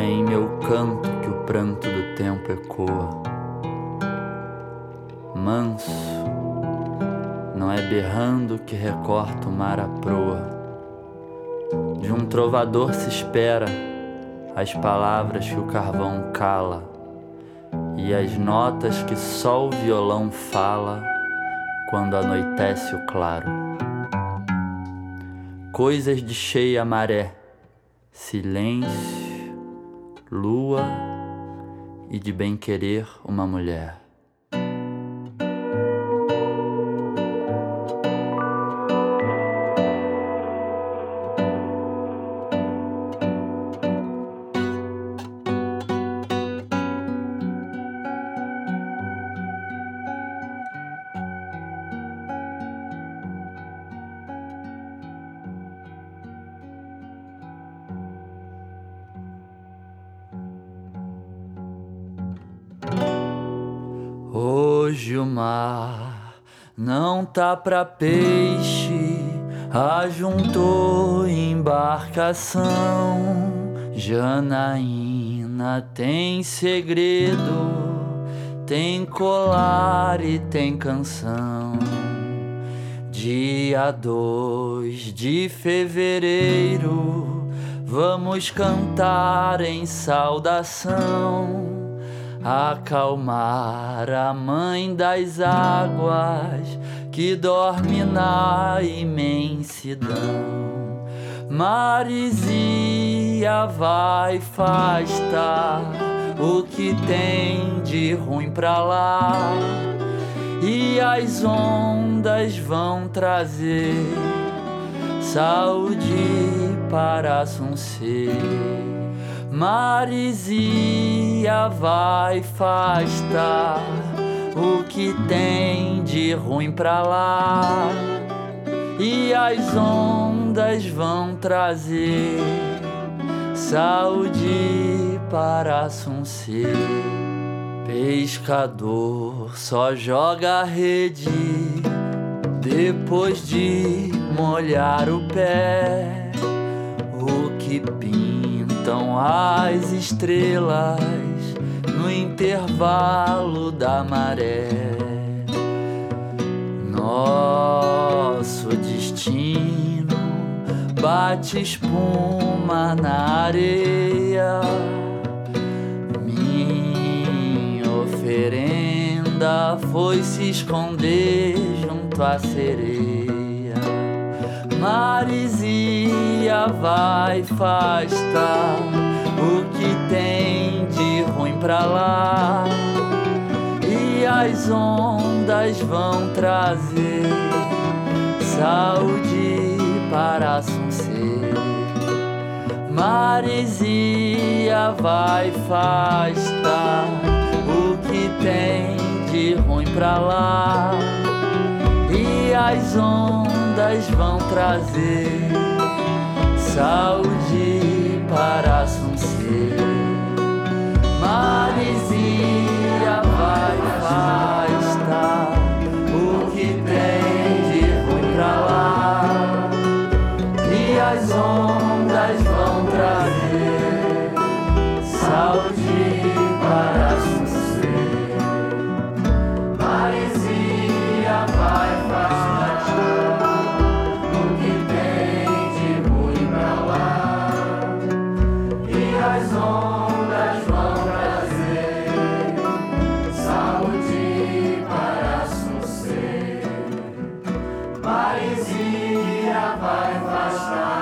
é em meu canto que o pranto do tempo ecoa. Manso, não é berrando que recorta o mar à proa. De um trovador se espera as palavras que o carvão cala e as notas que só o violão fala quando anoitece o claro. Coisas de cheia maré, silêncio, lua e de bem-querer uma mulher. Hoje o mar não tá pra peixe, ajuntou embarcação. Janaína tem segredo, tem colar e tem canção. Dia 2 de fevereiro, vamos cantar em saudação. Acalmar a mãe das águas que dorme na imensidão. Marizia vai afastar o que tem de ruim pra lá, e as ondas vão trazer saúde para Assunção. Marizia vai afastar o que tem de ruim pra lá, e as ondas vão trazer saúde para Assunção. Pescador só joga a rede depois de molhar o pé. O que pintam as estrelas no intervalo da maré. Nosso destino bate espuma na areia. Minha oferenda foi se esconder junto à sereia. Marizia vai afastar o que tem de ruim pra lá, e as ondas vão trazer saúde para Assunção. Marizia vai afastar o que tem de ruim pra lá, e as ondas vão trazer saúde para Assunção. Marizia vai afastar o que tem de ruim pra lá, e as ondas vão trazer saúde para Assunção. Marizia vai afastar o que tem de ruim pra lá, e as ondas vão trazer saúde para Assunção. Marizia vai afastar